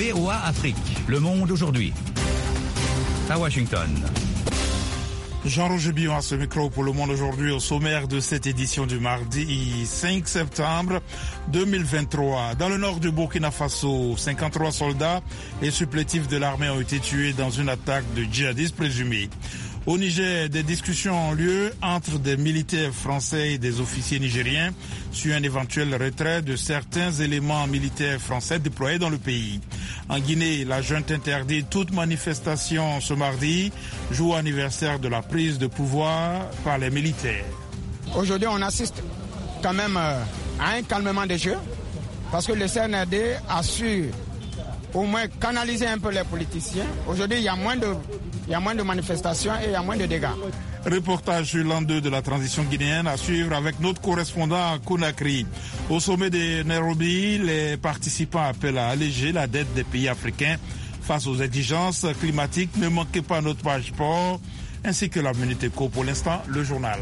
VOA Afrique, le monde aujourd'hui. À Washington. Jean-Roger Billon à ce micro pour Le Monde aujourd'hui, au sommaire de cette édition du mardi 5 septembre 2023. Dans le nord du Burkina Faso, 53 soldats et supplétifs de l'armée ont été tués dans une attaque de djihadistes présumés. Au Niger, des discussions ont lieu entre des militaires français et des officiers nigériens sur un éventuel retrait de certains éléments militaires français déployés dans le pays. En Guinée, la junte interdit toute manifestation ce mardi, jour anniversaire de la prise de pouvoir par les militaires. Aujourd'hui, on assiste quand même à un calmement des jeux parce que le CNRD a su au moins canaliser un peu les politiciens. Aujourd'hui, il y a moins de manifestations et il y a moins de dégâts. Reportage sur l'an 2 de la transition guinéenne à suivre avec notre correspondant à Conakry. Au sommet de Nairobi, les participants appellent à alléger la dette des pays africains face aux exigences climatiques. Ne manquez pas notre page sport ainsi que la Minute Éco. Pour l'instant, le journal.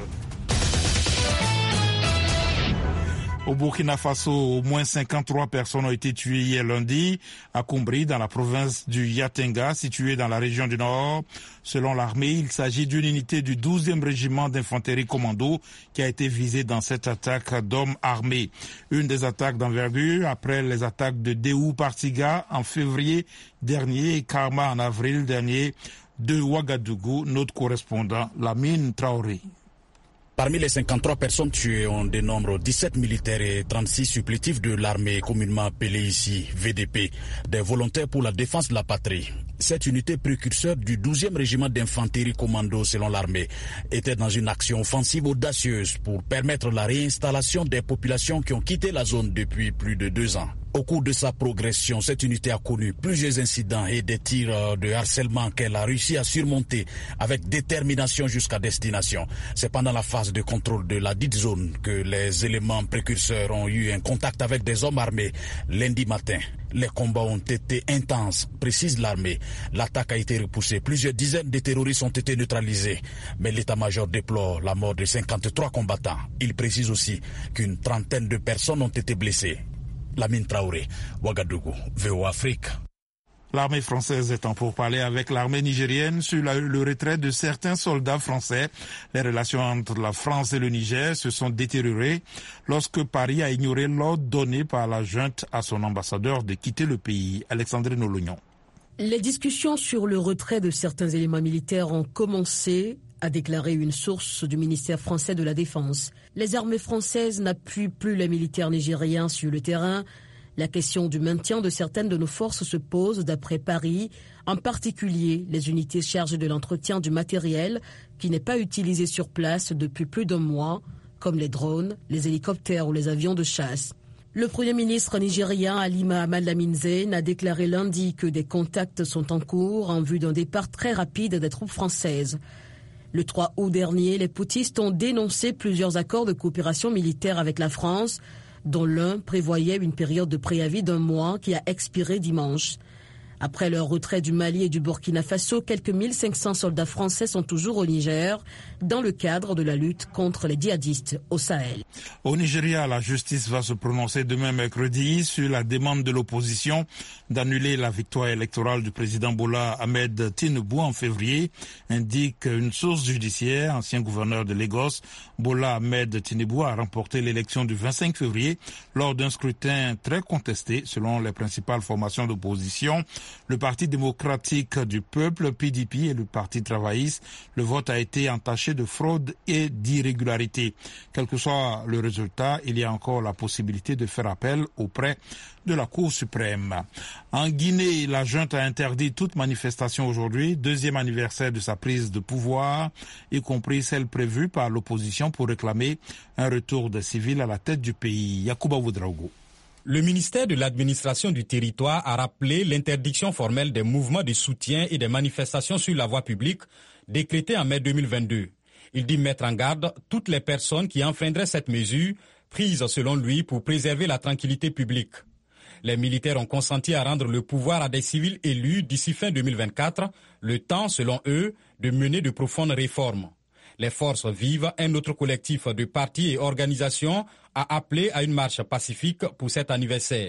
Au Burkina Faso, au moins 53 personnes ont été tuées hier lundi à Koumbri, dans la province du Yatenga, située dans la région du Nord. Selon l'armée, il s'agit d'une unité du 12e régiment d'infanterie commando qui a été visée dans cette attaque d'hommes armés. Une des attaques d'envergure après les attaques de Déou Partiga en février dernier et Karma en avril dernier de Ouagadougou, notre correspondant Lamine Traoré. Parmi les 53 personnes tuées, on dénombre 17 militaires et 36 supplétifs de l'armée, communément appelée ici VDP, des volontaires pour la défense de la patrie. Cette unité précurseur du 12e régiment d'infanterie commando selon l'armée était dans une action offensive audacieuse pour permettre la réinstallation des populations qui ont quitté la zone depuis plus de 2 ans. Au cours de sa progression, cette unité a connu plusieurs incidents et des tirs de harcèlement qu'elle a réussi à surmonter avec détermination jusqu'à destination. C'est pendant la phase de contrôle de la dite zone que les éléments précurseurs ont eu un contact avec des hommes armés lundi matin. Les combats ont été intenses, précise l'armée. L'attaque a été repoussée. Plusieurs dizaines de terroristes ont été neutralisés. Mais l'état-major déplore la mort de 53 combattants. Il précise aussi qu'une trentaine de personnes ont été blessées. Lamine Traoré, Ouagadougou, VOA Afrique. L'armée française est en pourparlers avec l'armée nigérienne sur le retrait de certains soldats français. Les relations entre la France et le Niger se sont détériorées lorsque Paris a ignoré l'ordre donné par la junte à son ambassadeur de quitter le pays. Alexandrine Olognon. Les discussions sur le retrait de certains éléments militaires ont commencé, a déclaré une source du ministère français de la Défense. Les armées françaises n'appuient plus les militaires nigériens sur le terrain. La question du maintien de certaines de nos forces se pose d'après Paris, en particulier les unités chargées de l'entretien du matériel qui n'est pas utilisé sur place depuis plus d'1 mois, comme les drones, les hélicoptères ou les avions de chasse. Le Premier ministre nigérien Ali Mohamed Lamine Zein a déclaré lundi que des contacts sont en cours en vue d'un départ très rapide des troupes françaises. Le 3 août dernier, les putschistes ont dénoncé plusieurs accords de coopération militaire avec la France, dont l'un prévoyait une période de préavis d'1 mois qui a expiré dimanche. Après leur retrait du Mali et du Burkina Faso, quelques 1500 soldats français sont toujours au Niger dans le cadre de la lutte contre les djihadistes au Sahel. Au Nigeria, la justice va se prononcer demain mercredi sur la demande de l'opposition d'annuler la victoire électorale du président Bola Ahmed Tinubu en février, indique une source judiciaire, ancien gouverneur de Lagos. Bola Ahmed Tinubu a remporté l'élection du 25 février lors d'un scrutin très contesté selon les principales formations d'opposition. Le Parti démocratique du peuple, PDP, et le Parti travailliste. Le vote a été entaché de fraude et d'irrégularité. Quel que soit le résultat, il y a encore la possibilité de faire appel auprès de la Cour suprême. En Guinée, la junte a interdit toute manifestation aujourd'hui, 2e anniversaire de sa prise de pouvoir, y compris celle prévue par l'opposition pour réclamer un retour des civils à la tête du pays. Yacouba Ouedraogo. Le ministère de l'administration du territoire a rappelé l'interdiction formelle des mouvements de soutien et des manifestations sur la voie publique décrétée en mai 2022. Il dit mettre en garde toutes les personnes qui enfreindraient cette mesure, prise selon lui pour préserver la tranquillité publique. Les militaires ont consenti à rendre le pouvoir à des civils élus d'ici fin 2024, le temps, selon eux, de mener de profondes réformes. Les Forces Vives, un autre collectif de partis et organisations, a appelé à une marche pacifique pour cet anniversaire.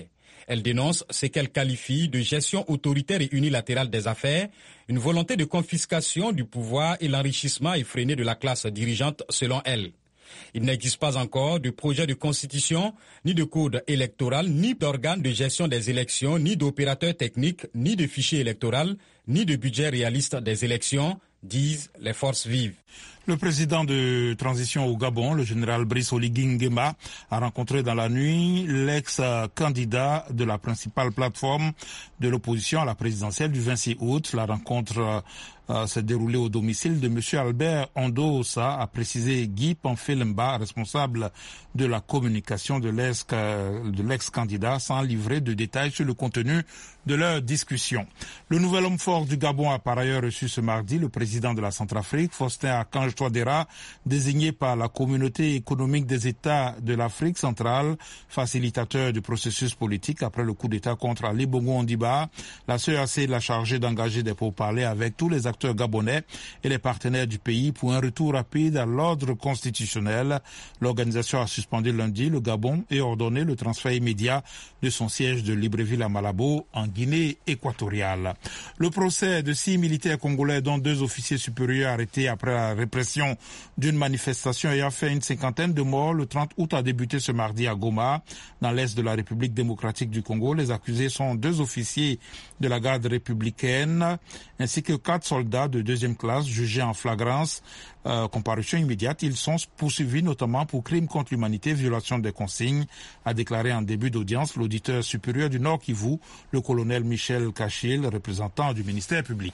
Elle dénonce ce qu'elle qualifie de gestion autoritaire et unilatérale des affaires, une volonté de confiscation du pouvoir et l'enrichissement effréné de la classe dirigeante selon elle. Il n'existe pas encore de projet de constitution, ni de code électoral, ni d'organe de gestion des élections, ni d'opérateur technique, ni de fichier électoral, ni de budget réaliste des élections, disent les forces vives. Le président de transition au Gabon, le général Brice Oligui Nguema, a rencontré dans la nuit l'ex-candidat de la principale plateforme de l'opposition à la présidentielle du 26 août. La rencontre s'est déroulée au domicile de M. Albert Ondosa, a précisé Guy Pamfelemba, responsable de la communication de l'ex-candidat, sans livrer de détails sur le contenu de leur discussion. Le nouvel homme fort du Gabon a par ailleurs reçu ce mardi le président de la Centrafrique, Faustin Archange Touadéra, désigné par la Communauté économique des États de l'Afrique centrale, facilitateur du processus politique après le coup d'État contre Ali Bongo Ondimba. La CEAC l'a chargé d'engager des pourparlers avec tous les acteurs gabonais et les partenaires du pays pour un retour rapide à l'ordre constitutionnel. L'organisation a suspendu lundi le Gabon et ordonné le transfert immédiat de son siège de Libreville à Malabo, en Guinée équatoriale. Le procès de 6 militaires congolais, dont 2 officiers supérieurs arrêtés après la répression d'une manifestation ayant fait une 50aine de morts le 30 août a débuté ce mardi à Goma, dans l'est de la République démocratique du Congo. Les accusés sont 2 officiers de la garde républicaine ainsi que 4 soldats de 2e classe jugés en flagrance. Comparution immédiate, ils sont poursuivis notamment pour crimes contre l'humanité, violation des consignes, a déclaré en début d'audience l'auditeur supérieur du Nord Kivu, le colonel Michel Kachil, représentant du ministère public.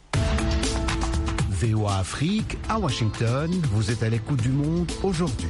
VOA Afrique, à Washington, vous êtes à l'écoute du monde aujourd'hui.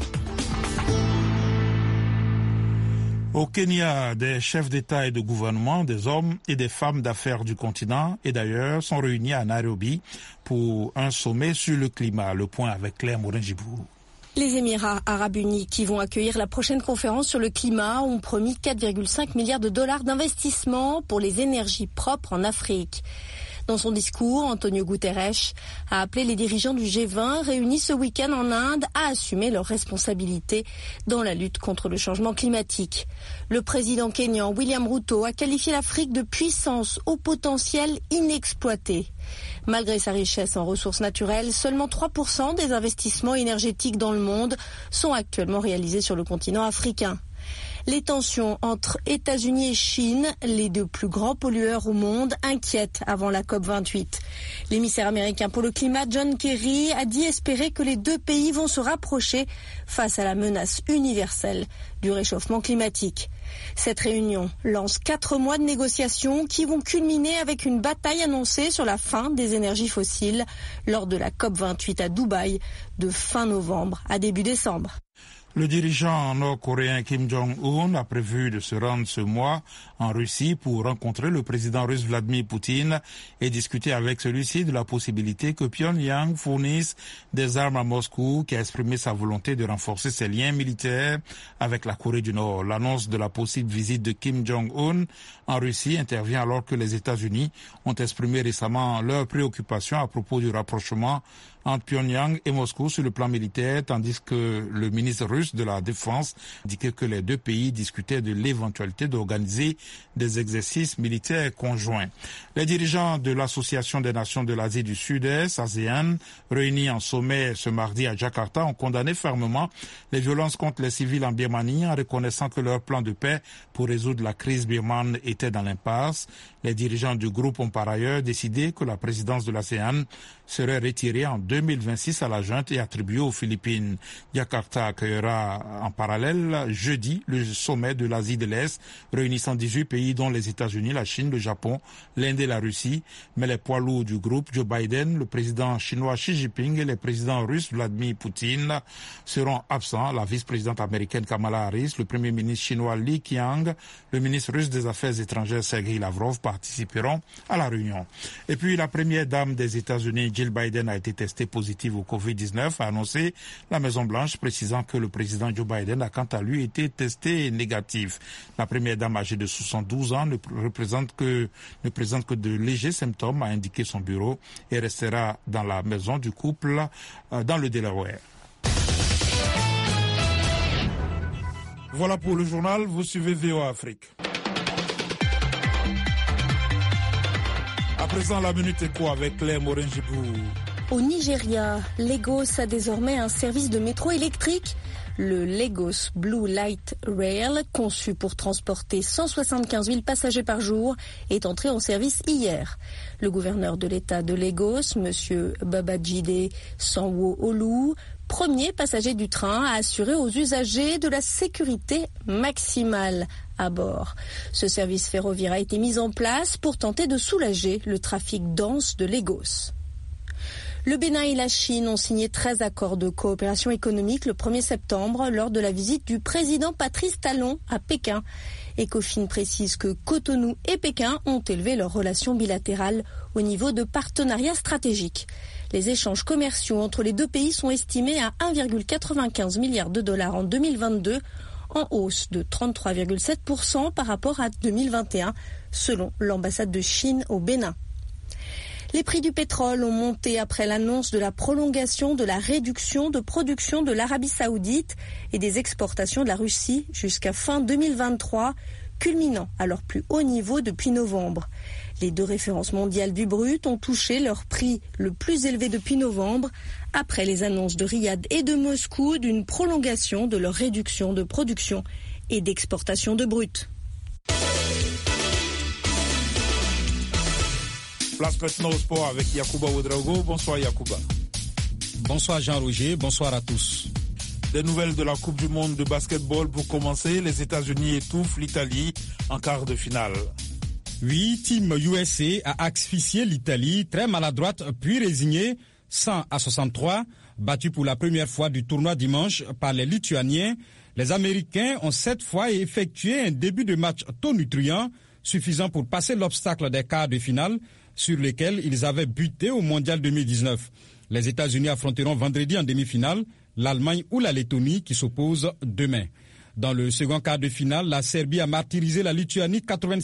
Au Kenya, des chefs d'État et de gouvernement, des hommes et des femmes d'affaires du continent et d'ailleurs sont réunis à Nairobi pour un sommet sur le climat. Le point avec Claire Morin-Gibou. Les Émirats arabes unis, qui vont accueillir la prochaine conférence sur le climat, ont promis 4,5 milliards de dollars d'investissement pour les énergies propres en Afrique. Dans son discours, Antonio Guterres a appelé les dirigeants du G20 réunis ce week-end en Inde à assumer leurs responsabilités dans la lutte contre le changement climatique. Le président kényan William Ruto a qualifié l'Afrique de puissance au potentiel inexploité. Malgré sa richesse en ressources naturelles, seulement 3% des investissements énergétiques dans le monde sont actuellement réalisés sur le continent africain. Les tensions entre États-Unis et Chine, les 2 plus grands pollueurs au monde, inquiètent avant la COP28. L'émissaire américain pour le climat, John Kerry, a dit espérer que les 2 pays vont se rapprocher face à la menace universelle du réchauffement climatique. Cette réunion lance 4 mois de négociations qui vont culminer avec une bataille annoncée sur la fin des énergies fossiles lors de la COP28 à Dubaï de fin novembre à début décembre. Le dirigeant nord-coréen Kim Jong-un a prévu de se rendre ce mois en Russie pour rencontrer le président russe Vladimir Poutine et discuter avec celui-ci de la possibilité que Pyongyang fournisse des armes à Moscou, qui a exprimé sa volonté de renforcer ses liens militaires avec la Corée du Nord. L'annonce de la possible visite de Kim Jong-un en Russie intervient alors que les États-Unis ont exprimé récemment leurs préoccupations à propos du rapprochement entre Pyongyang et Moscou sur le plan militaire, tandis que le ministre russe de la Défense indiquait que les 2 pays discutaient de l'éventualité d'organiser des exercices militaires conjoints. Les dirigeants de l'Association des Nations de l'Asie du Sud-Est, ASEAN, réunis en sommet ce mardi à Jakarta, ont condamné fermement les violences contre les civils en Birmanie en reconnaissant que leur plan de paix pour résoudre la crise birmane était dans l'impasse. Les dirigeants du groupe ont par ailleurs décidé que la présidence de l'ASEAN serait retirée en 2026 à la junte et attribuée aux Philippines. Jakarta accueillera en parallèle jeudi le sommet de l'Asie de l'Est, réunissant 18 pays dont les États-Unis, la Chine, le Japon, l'Inde et la Russie. Mais les poids lourds du groupe, Joe Biden, le président chinois Xi Jinping et le président russe Vladimir Poutine seront absents. La vice-présidente américaine Kamala Harris, le premier ministre chinois Li Qiang, le ministre russe des Affaires étrangères Sergei Lavrov participeront à la réunion. Et puis la première dame des États-Unis, Jill Biden, a été testée positive au Covid-19, a annoncé la Maison-Blanche, précisant que le président Joe Biden a quant à lui été testé négatif. La première dame âgée de 72 ans ne présente que de légers symptômes, a indiqué son bureau, et restera dans la maison du couple dans le Delaware. Voilà pour le journal, vous suivez VOA Afrique. présent, la Minute Éco avec Claire Morin-Gibou. Au Nigeria, Lagos a désormais un service de métro électrique. Le Lagos Blue Light Rail, conçu pour transporter 175 000 passagers par jour, est entré en service hier. Le gouverneur de l'État de Lagos, M. Babajide Sanwo-Olu, premier passager du train, a assuré aux usagers de la sécurité maximale à bord. Ce service ferroviaire a été mis en place pour tenter de soulager le trafic dense de Lagos. Le Bénin et la Chine ont signé 13 accords de coopération économique le 1er septembre lors de la visite du président Patrice Talon à Pékin. Ecofin précise que Cotonou et Pékin ont élevé leurs relations bilatérales au niveau de partenariat stratégique. Les échanges commerciaux entre les deux pays sont estimés à 1,95 milliard de dollars en 2022, en hausse de 33,7% par rapport à 2021, selon l'ambassade de Chine au Bénin. Les prix du pétrole ont monté après l'annonce de la prolongation de la réduction de production de l'Arabie Saoudite et des exportations de la Russie jusqu'à fin 2023, culminant à leur plus haut niveau depuis novembre. Les deux références mondiales du brut ont touché leur prix le plus élevé depuis novembre, après les annonces de Riyad et de Moscou d'une prolongation de leur réduction de production et d'exportation de brut. Place maintenant au sport avec Yacouba Ouedraogo. Bonsoir Yacouba. Bonsoir Jean-Roger, bonsoir à tous. Des nouvelles de la Coupe du Monde de basketball pour commencer. Les États-Unis étouffent l'Italie en quart de finale. Oui, Team USA a asphyxié l'Italie, très maladroite puis résignée, 100-63, battue pour la première fois du tournoi dimanche par les Lituaniens. Les Américains ont cette fois effectué un début de match tonitruant, suffisant pour passer l'obstacle des quarts de finale, sur lesquels ils avaient buté au Mondial 2019. Les États-Unis affronteront vendredi en demi-finale l'Allemagne ou la Lettonie qui s'opposent demain. Dans le second quart de finale, la Serbie a martyrisé la Lituanie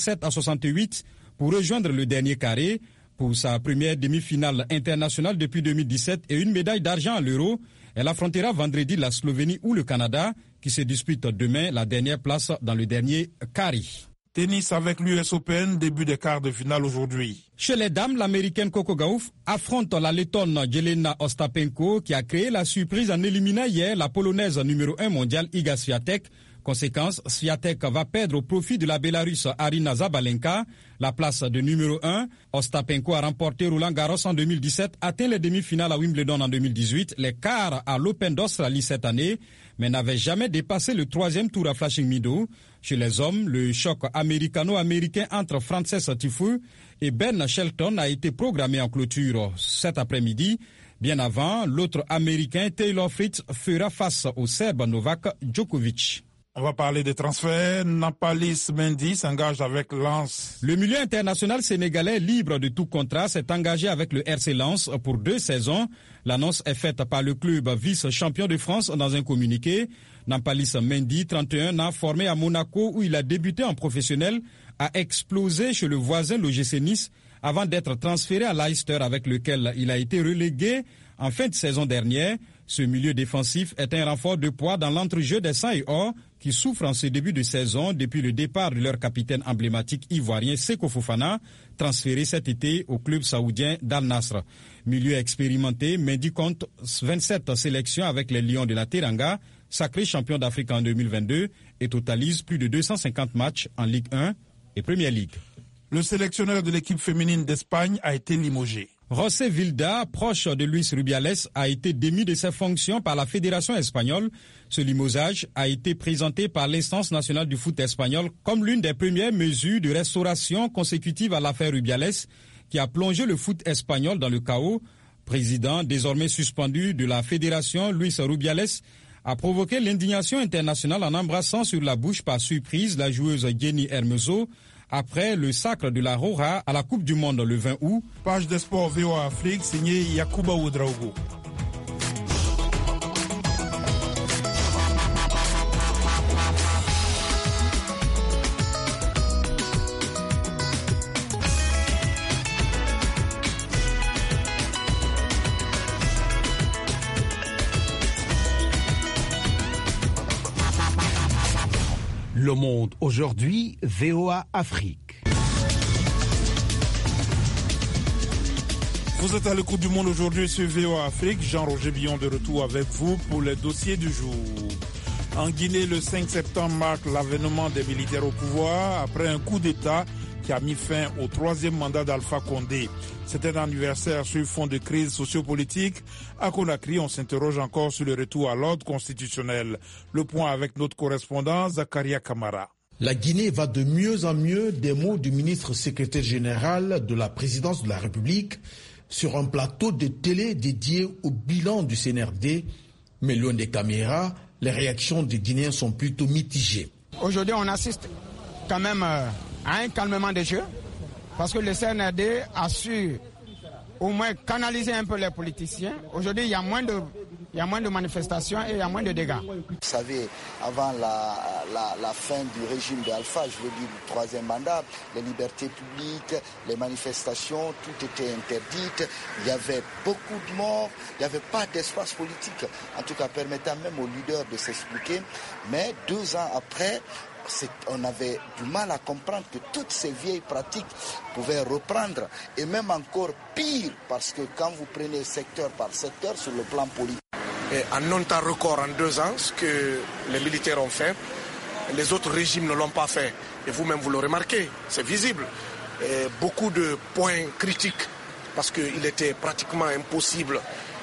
87-68 pour rejoindre le dernier carré. Pour sa première demi-finale internationale depuis 2017 et une médaille d'argent à l'Euro, elle affrontera vendredi la Slovénie ou le Canada qui se disputent demain la dernière place dans le dernier carré. Tennis avec l'US Open, début des quarts de finale aujourd'hui. Chez les dames, l'américaine Coco Gauff affronte la lettonne Jelena Ostapenko qui a créé la surprise en éliminant hier la polonaise numéro 1 mondiale Iga Swiatek. Conséquence, Swiatek va perdre au profit de la Bélarusse Arina Zabalenka la place de numéro 1. Ostapenko a remporté Roland Garros en 2017, atteint les demi-finales à Wimbledon en 2018, les quarts à l'Open d'Australie cette année, mais n'avait jamais dépassé le troisième tour à Flushing Meadows. Chez les hommes, le choc américano-américain entre Frances Tiafoe et Ben Shelton a été programmé en clôture cet après-midi. Bien avant, l'autre américain Taylor Fritz fera face au Serbe Novak Djokovic. On va parler des transferts. Nampalis Mendy s'engage avec Lens. Le milieu international sénégalais libre de tout contrat s'est engagé avec le RC Lens pour 2 saisons. L'annonce est faite par le club vice-champion de France dans un communiqué. Nampalis Mendy, 31 ans, formé à Monaco où il a débuté en professionnel, a explosé chez le voisin l'OGC Nice avant d'être transféré à Leicester avec lequel il a été relégué en fin de saison dernière. Ce milieu défensif est un renfort de poids dans l'entrejeu des Sang et Or qui souffrent en ce début de saison depuis le départ de leur capitaine emblématique ivoirien Seko Fofana, transféré cet été au club saoudien d'Al Nassr. Milieu expérimenté, Mendy compte 27 sélections avec les Lions de la Teranga, sacré champion d'Afrique en 2022 et totalise plus de 250 matchs en Ligue 1 et Premier League. Le sélectionneur de l'équipe féminine d'Espagne a été limogé. José Vilda, proche de Luis Rubiales, a été démis de ses fonctions par la Fédération espagnole. Ce limogeage a été présenté par l'instance nationale du foot espagnol comme l'une des premières mesures de restauration consécutive à l'affaire Rubiales qui a plongé le foot espagnol dans le chaos. Président désormais suspendu de la Fédération, Luis Rubiales a provoqué l'indignation internationale en embrassant sur la bouche par surprise la joueuse Jenny Hermoso après le sacre de la Roja à la Coupe du Monde le 20 août. Page de sport VOA Afrique, signé Yacouba Ouedraogo. Le Monde aujourd'hui, VOA Afrique. Vous êtes à l'écoute du monde aujourd'hui sur VOA Afrique. Jean-Roger Billon de retour avec vous pour les dossiers du jour. En Guinée, le 5 septembre marque l'avènement des militaires au pouvoir après un coup d'État qui a mis fin au 3e mandat d'Alpha Condé. C'était un anniversaire sur fond de crise sociopolitique. À Conakry, on s'interroge encore sur le retour à l'ordre constitutionnel. Le point avec notre correspondant Zakaria Kamara. La Guinée va de mieux en mieux, des mots du ministre secrétaire général de la présidence de la République sur un plateau de télé dédié au bilan du CNRD. Mais loin des caméras, les réactions des Guinéens sont plutôt mitigées. Aujourd'hui, on assiste quand même à un calmement des jeux parce que le CNRD a su au moins canaliser un peu les politiciens. Aujourd'hui, il y a moins de manifestations et il y a moins de dégâts. Vous savez, avant la fin du régime d'Alpha, je veux dire le 3e mandat, les libertés publiques, les manifestations, tout était interdit. Il y avait beaucoup de morts, il n'y avait pas d'espace politique, en tout cas permettant même aux leaders de s'expliquer. Mais 2 ans après, on avait du mal à comprendre que toutes ces vieilles pratiques pouvaient reprendre, et même encore pire, parce que quand vous prenez secteur par secteur sur le plan politique. Et en un temps record, en 2 ans, ce que les militaires ont fait, les autres régimes ne l'ont pas fait. Et vous-même, vous le remarquez, c'est visible. Et beaucoup de points critiques, parce qu'il était pratiquement impossible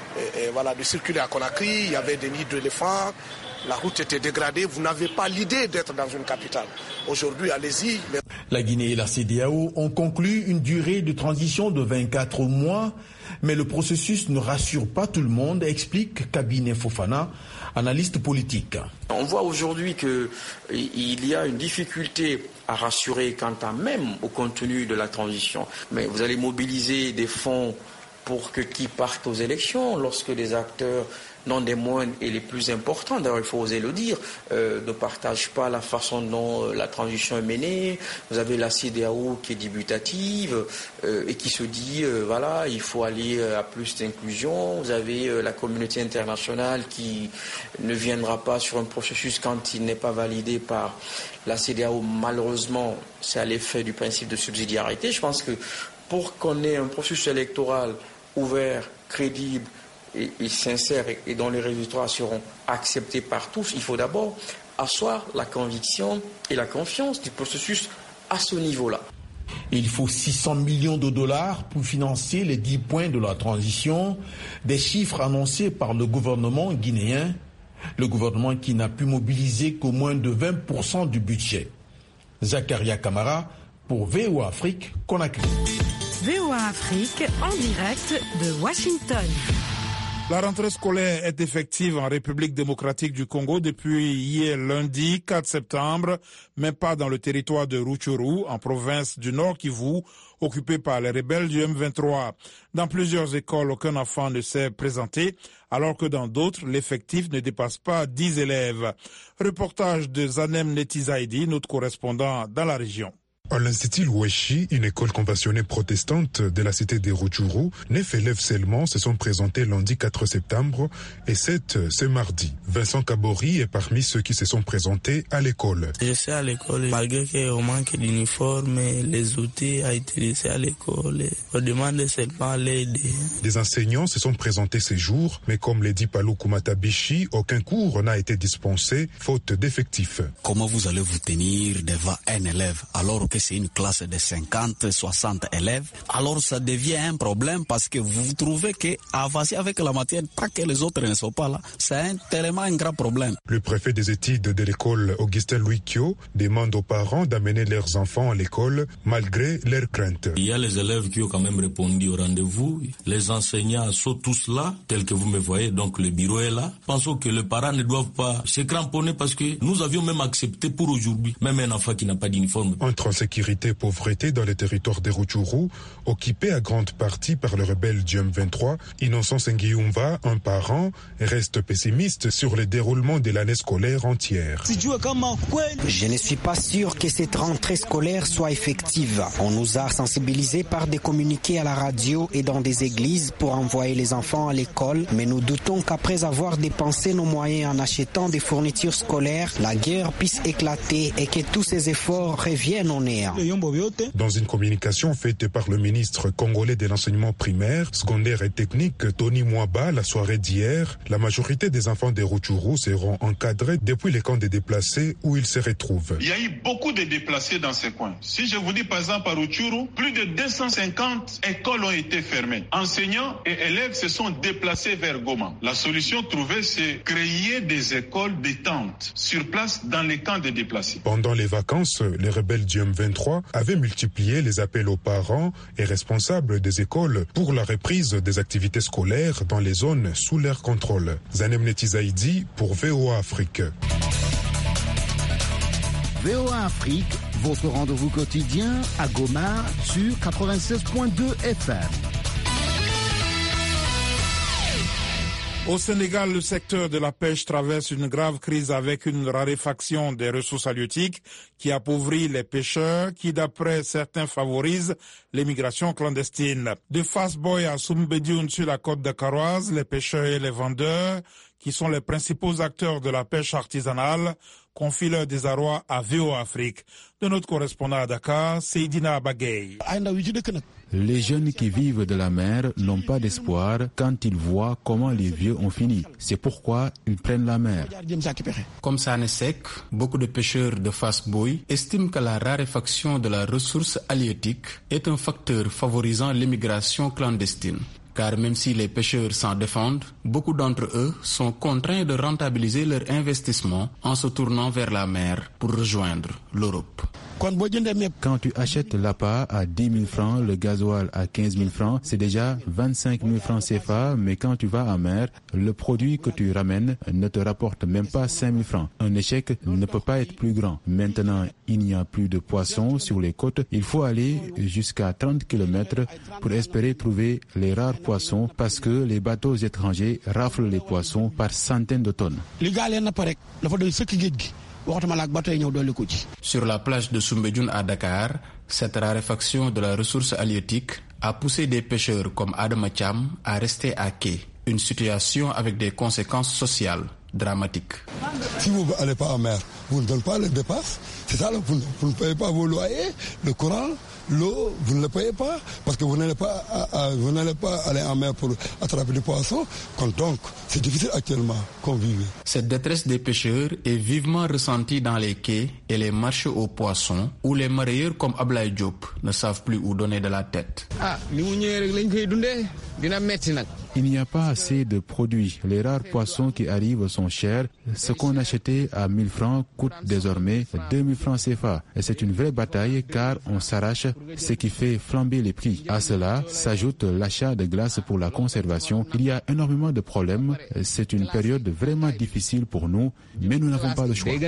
de circuler à Conakry, il y avait des nids d'éléphants. La route était dégradée, vous n'avez pas l'idée d'être dans une capitale. Aujourd'hui, allez-y. La Guinée et la CEDEAO ont conclu une durée de transition de 24 mois, mais le processus ne rassure pas tout le monde, explique Kabinet Fofana, analyste politique. On voit aujourd'hui qu'il y a une difficulté à rassurer quant à même au contenu de la transition. Mais vous allez mobiliser des fonds pour qui partent aux élections lorsque des acteurs non des moindres et les plus importants, d'ailleurs il faut oser le dire, ne partagent pas la façon dont la transition est menée. Vous avez la CEDEAO qui est débutative et qui se dit il faut aller à plus d'inclusion. Vous avez la communauté internationale qui ne viendra pas sur un processus quand il n'est pas validé par la CEDEAO. Malheureusement, c'est à l'effet du principe de subsidiarité. Je pense que pour qu'on ait un processus électoral ouvert, crédible et sincère et dont les résultats seront acceptés par tous, il faut d'abord asseoir la conviction et la confiance du processus à ce niveau-là. Il faut 600 millions de dollars pour financer les 10 points de la transition, des chiffres annoncés par le gouvernement guinéen, le gouvernement qui n'a pu mobiliser qu'au moins de 20% du budget. Zakaria Kamara pour VOA Afrique, Conakry. VOA Afrique en direct de Washington. La rentrée scolaire est effective en République démocratique du Congo depuis hier lundi 4 septembre, mais pas dans le territoire de Rutshuru, en province du Nord Kivu, occupée par les rebelles du M23. Dans plusieurs écoles, aucun enfant ne s'est présenté, alors que dans d'autres, l'effectif ne dépasse pas 10 élèves. Reportage de Zanem Netizaidi, notre correspondant dans la région. À l'Institut Loueshi, une école conventionnée protestante de la cité de Rutshuru, 9 élèves seulement se sont présentés lundi 4 septembre et 7 ce mardi. Vincent Kabori est parmi ceux qui se sont présentés à l'école. Je suis à l'école malgré qu'on manque d'uniforme, les outils à utiliser à l'école. On demande seulement l'aide. Des enseignants se sont présentés ces jours, mais comme l'a dit Palou Kumatabishi, aucun cours n'a été dispensé, faute d'effectifs. Comment vous allez vous tenir devant un élève alors que c'est une classe de 50, 60 élèves, alors ça devient un problème parce que vous trouvez qu'avancer avec la matière, pas que les autres ne sont pas là, c'est tellement un grand problème. Le préfet des études de l'école, Augustin Louis Kyo, demande aux parents d'amener leurs enfants à l'école malgré leurs craintes. Il y a les élèves qui ont quand même répondu au rendez-vous, les enseignants sont tous là, tels que vous me voyez, donc le bureau est là. Pensons que les parents ne doivent pas se cramponner parce que nous avions même accepté pour aujourd'hui, même un enfant qui n'a pas d'uniforme. Entre sécurité et pauvreté dans les territoires de Rutshuru, occupés à grande partie par le rebelle du M23, Innocent Sengiumva, un parent, reste pessimiste sur le déroulement de l'année scolaire entière. Je ne suis pas sûr que cette rentrée scolaire soit effective. On nous a sensibilisés par des communiqués à la radio et dans des églises pour envoyer les enfants à l'école, mais nous doutons qu'après avoir dépensé nos moyens en achetant des fournitures scolaires, la guerre puisse éclater et que tous ces efforts reviennent au nez. Guinéens. Dans une communication faite par le ministre congolais de l'enseignement primaire, secondaire et technique, Tony Mwaba, la soirée d'hier, la majorité des enfants de Rutshuru seront encadrés depuis les camps de déplacés où ils se retrouvent. Il y a eu beaucoup de déplacés dans ces coins. Si je vous dis par exemple à Rutshuru, plus de 250 écoles ont été fermées. Enseignants et élèves se sont déplacés vers Goma. La solution trouvée, c'est créer des écoles détente sur place dans les camps de déplacés. Pendant les vacances, les rebelles du M23 avaient multiplié les appels aux parents et responsables des écoles pour la reprise des activités scolaires dans les zones sous leur contrôle. Zanem Netizaïdi pour VOA Afrique. VOA Afrique, votre rendez-vous quotidien à Goma sur 96.2 FM. Au Sénégal, le secteur de la pêche traverse une grave crise avec une raréfaction des ressources halieutiques qui appauvrit les pêcheurs qui, d'après certains, favorise l'émigration clandestine. De Fastboy à Soumbédioune sur la côte dakaroise, les pêcheurs et les vendeurs, qui sont les principaux acteurs de la pêche artisanale, confient leur désarroi à VOA Afrique. De notre correspondant à Dakar, Seydina Bagay. Les jeunes qui vivent de la mer n'ont pas d'espoir quand ils voient comment les vieux ont fini. C'est pourquoi ils prennent la mer. Comme Sané Sek, beaucoup de pêcheurs de Fastboy estiment que la raréfaction de la ressource halieutique est un facteur favorisant l'émigration clandestine. Car même si les pêcheurs s'en défendent, beaucoup d'entre eux sont contraints de rentabiliser leur investissement en se tournant vers la mer pour rejoindre l'Europe. Quand tu achètes l'appât à 10 000 francs, le gasoil à 15 000 francs, c'est déjà 25 000 francs CFA, mais quand tu vas en mer, le produit que tu ramènes ne te rapporte même pas 5 000 francs. Un échec ne peut pas être plus grand. Maintenant, il n'y a plus de poissons sur les côtes. Il faut aller jusqu'à 30 km pour espérer trouver les rares poissons parce que les bateaux étrangers raflent les poissons par centaines de tonnes. Sur la plage de Soumbédioune à Dakar, cette raréfaction de la ressource halieutique a poussé des pêcheurs comme Adama Cham à rester à quai. Une situation avec des conséquences sociales dramatiques. Si vous n'allez pas en mer, vous ne donnez pas les dépenses. C'est ça, vous ne payez pas vos loyers, le courant, l'eau, vous ne le payez pas parce que vous n'allez pas aller en mer pour attraper des poissons. Donc, c'est difficile actuellement qu'on vive. Cette détresse des pêcheurs est vivement ressentie dans les quais et les marchés aux poissons où les mareyeurs comme Ablaye Diop ne savent plus où donner de la tête. Il n'y a pas assez de produits. Les rares poissons qui arrivent sont chers. Ce qu'on achetait à 1000 francs coûte désormais 2000 francs CFA. Et c'est une vraie bataille car on s'arrache, ce qui fait flamber les prix. À cela s'ajoute l'achat de glace pour la conservation. Il y a énormément de problèmes. C'est une période vraiment difficile pour nous, mais nous n'avons pas le choix.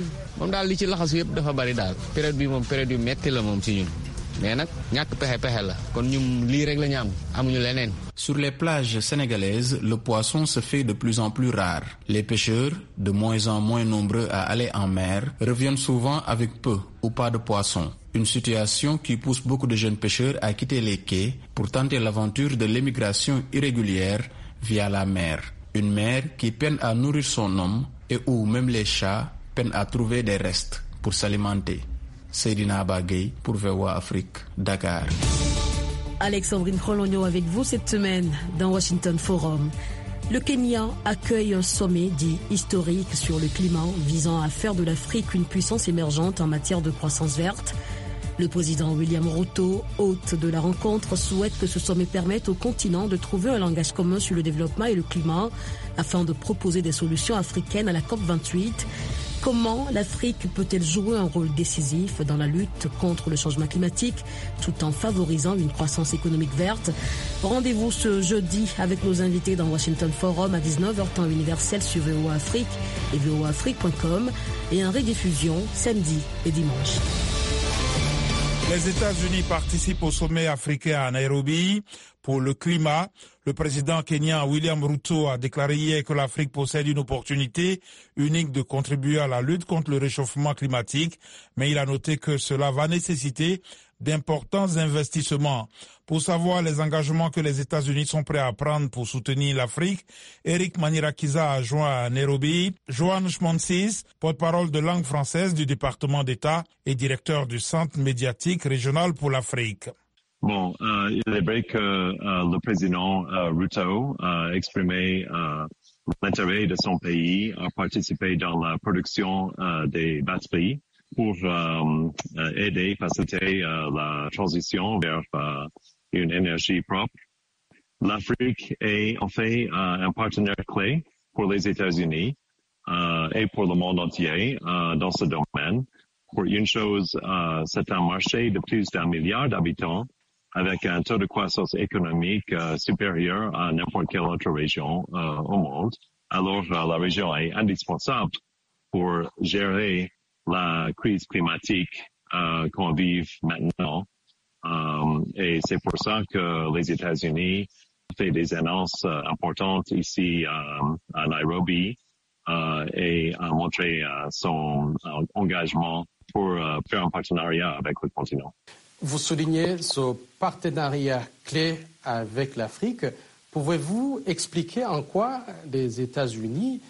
Sur les plages sénégalaises, le poisson se fait de plus en plus rare. Les pêcheurs, de moins en moins nombreux à aller en mer, reviennent souvent avec peu ou pas de poissons. Une situation qui pousse beaucoup de jeunes pêcheurs à quitter les quais pour tenter l'aventure de l'émigration irrégulière via la mer. Une mer qui peine à nourrir son homme et où même les chats peinent à trouver des restes pour s'alimenter. Seydina Bagay pour VOA Afrique, Dakar. Alexandrine Rologno avec vous cette semaine dans Washington Forum. Le Kenya accueille un sommet dit historique sur le climat visant à faire de l'Afrique une puissance émergente en matière de croissance verte. Le président William Ruto, hôte de la rencontre, souhaite que ce sommet permette au continent de trouver un langage commun sur le développement et le climat afin de proposer des solutions africaines à la COP28. Comment l'Afrique peut-elle jouer un rôle décisif dans la lutte contre le changement climatique tout en favorisant une croissance économique verte? Rendez-vous ce jeudi avec nos invités dans Washington Forum à 19h temps universel sur VOA Afrique et voaafrique.com et en rediffusion samedi et dimanche. Les États-Unis participent au sommet africain à Nairobi pour le climat. Le président kenyan William Ruto a déclaré hier que l'Afrique possède une opportunité unique de contribuer à la lutte contre le réchauffement climatique, mais il a noté que cela va nécessiter d'importants investissements. Pour savoir les engagements que les États-Unis sont prêts à prendre pour soutenir l'Afrique, Eric Manirakiza a joint à Nairobi Johan Schmonsis, porte-parole de langue française du département d'État et directeur du Centre médiatique régional pour l'Afrique. Bon, il est vrai que le président Ruto a exprimé l'intérêt de son pays à participer dans la production des batteries pour aider, faciliter la transition vers une énergie propre. L'Afrique est en fait un partenaire clé pour les États-Unis et pour le monde entier dans ce domaine. Pour une chose, c'est un marché de plus d'1 milliard d'habitants avec un taux de croissance économique supérieur à n'importe quelle autre région au monde. Alors, la région est indispensable pour gérer la crise climatique qu'on vit maintenant. Et c'est pour ça que les États-Unis ont fait des annonces importantes ici à Nairobi et ont montré son engagement pour faire un partenariat avec le continent. Vous soulignez ce partenariat clé avec l'Afrique. Pouvez-vous expliquer en quoi les États-Unis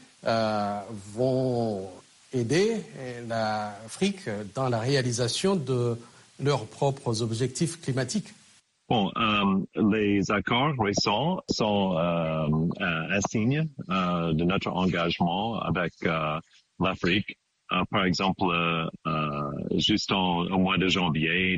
vont aider l'Afrique dans la réalisation de leurs propres objectifs climatiques? Bon, les accords récents sont un signe de notre engagement avec l'Afrique. Par exemple, juste au mois de janvier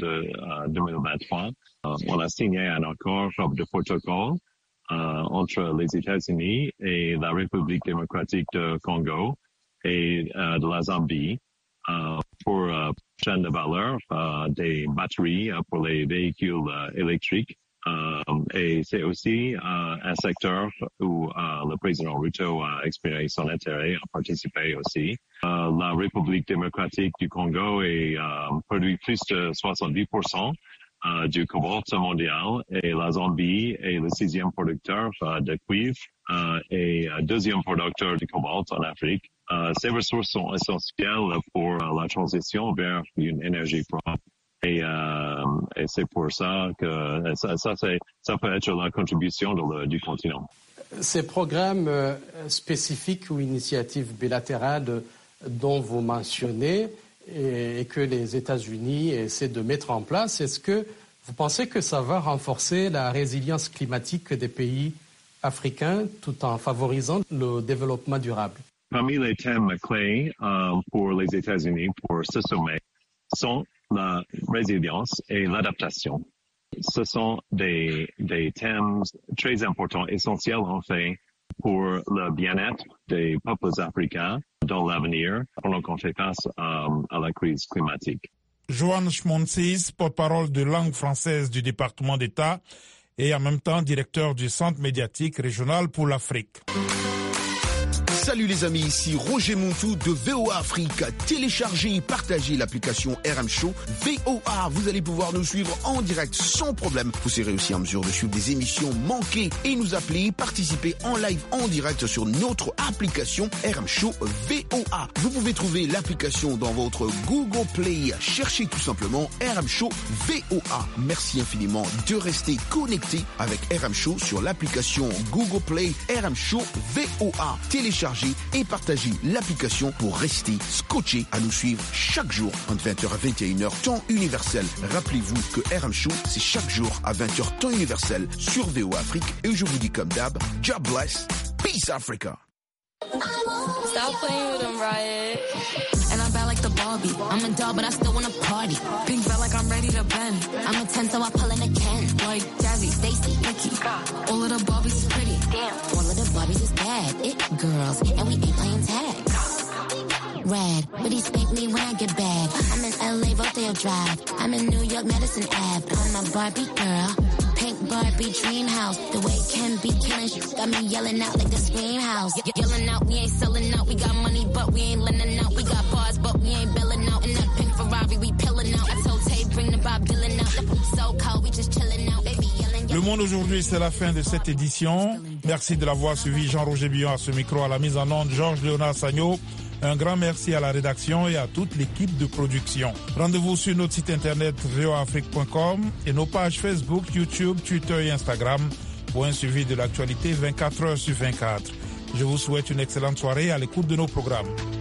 2023, on a signé un accord de protocole entre les États-Unis et la République démocratique du Congo et de la Zambie pour chaîne de valeur des batteries pour les véhicules électriques. Et c'est aussi un secteur où le président Ruto a exprimé son intérêt à participer aussi. La République démocratique du Congo produit plus de 70% du cobalt mondial et la Zambie est le 6e producteur de cuivre et 2e producteur de cobalt en Afrique. Ces ressources sont essentielles pour la transition vers une énergie propre. Et c'est pour ça que ça peut être la contribution du continent. Ces programmes spécifiques ou initiatives bilatérales dont vous mentionnez et que les États-Unis essaient de mettre en place, est-ce que vous pensez que ça va renforcer la résilience climatique des pays africains tout en favorisant le développement durable? Parmi les thèmes clés pour les États-Unis pour ce sommet sont la résilience et l'adaptation. Ce sont des thèmes très importants, essentiels en fait, pour le bien-être des peuples africains dans l'avenir, pendant qu'on fait face à la crise climatique. Johan Schmonsis, porte-parole de langue française du département d'État et en même temps directeur du Centre médiatique régional pour l'Afrique. Salut les amis, ici Roger Montou de VOA Afrique. Téléchargez et partagez l'application RM Show VOA. Vous allez pouvoir nous suivre en direct sans problème. Vous serez aussi en mesure de suivre des émissions manquées et nous appeler, participer en live en direct sur notre application RM Show VOA. Vous pouvez trouver l'application dans votre Google Play. Cherchez tout simplement RM Show VOA. Merci infiniment de rester connecté avec RM Show sur l'application Google Play RM Show VOA. Téléchargez et partagez l'application pour rester scotché à nous suivre chaque jour entre 20h à 21h temps universel. Rappelez-vous que RM Show, c'est chaque jour à 20h temps universel sur VOA Afrique. Et je vous dis comme d'hab, God bless, peace Africa. Stop playing with them, Riot. And I'm bad like the Barbie. I'm a doll, but I still wanna party. Pink belt like I'm ready to bend. I'm a 10, so I pull in a Ken. Like Jazzy, Stacy, Nikki. All of the Barbies is pretty. Damn. All of the Barbies is bad. It girls, and we ain't playing tag. Rad, but he spank me when I get bad. I'm in LA, Rodeo Drive. I'm in New York, Madison Ave. I'm a Barbie girl. Pink Barbie dream house. The way Ken be killing shit got me yelling out like the Scream House. Yelling out, we ain't selling out. We got money, but we ain't lending out. We got bars, but we ain't belling out. In that pink Ferrari, we pillin' out. I told Tay, bring the Bob Dylan out. So cold, we just chillin' out. Baby yelling. Le Monde aujourd'hui, c'est la fin de cette édition. Merci de l'avoir suivi. Jean-Roger Billon à ce micro, à la mise en onde, Georges Léonard Sagno. Un grand merci à la rédaction et à toute l'équipe de production. Rendez-vous sur notre site internet voaafrique.com et nos pages Facebook, YouTube, Twitter et Instagram pour un suivi de l'actualité 24 heures sur 24. Je vous souhaite une excellente soirée à l'écoute de nos programmes.